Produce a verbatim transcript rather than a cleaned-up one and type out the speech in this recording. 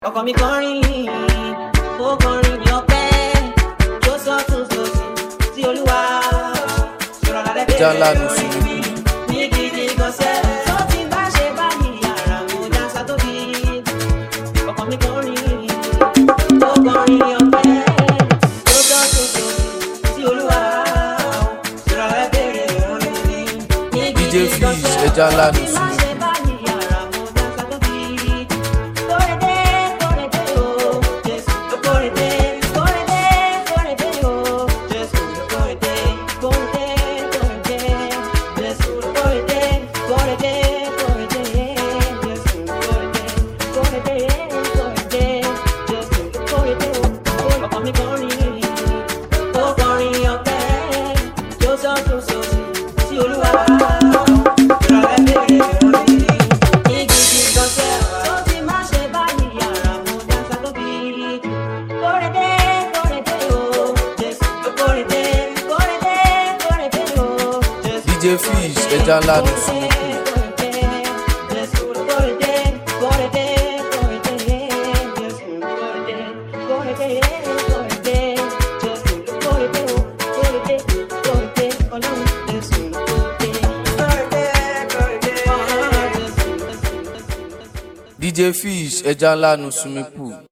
ọkọ mi kọrin ó kọrin ní ọpẹ́ tó sọ tún sósì tí Olúwa sọ̀rọ̀ lálẹ́ bẹ́ẹ̀ lórí mi ní gidi gọ́sẹ̀ tó ti bá ṣe bá ní yàrá mo dáńsá tó bí ọkọ mi kọrin ó kọrin ní ọpẹ́ tó sọ tún sósì tí Olúwa sọ̀rọ̀ lálẹ́ bẹ́ẹ̀ lórí mi ní gidi gọ́sẹ̀ tó ti bá ṣe bá ní yàrá mo dáńsá tó bí. D J Fish, ẹja ńlá ní sùn. D J Fish, ẹja ńlá ní swimming pool.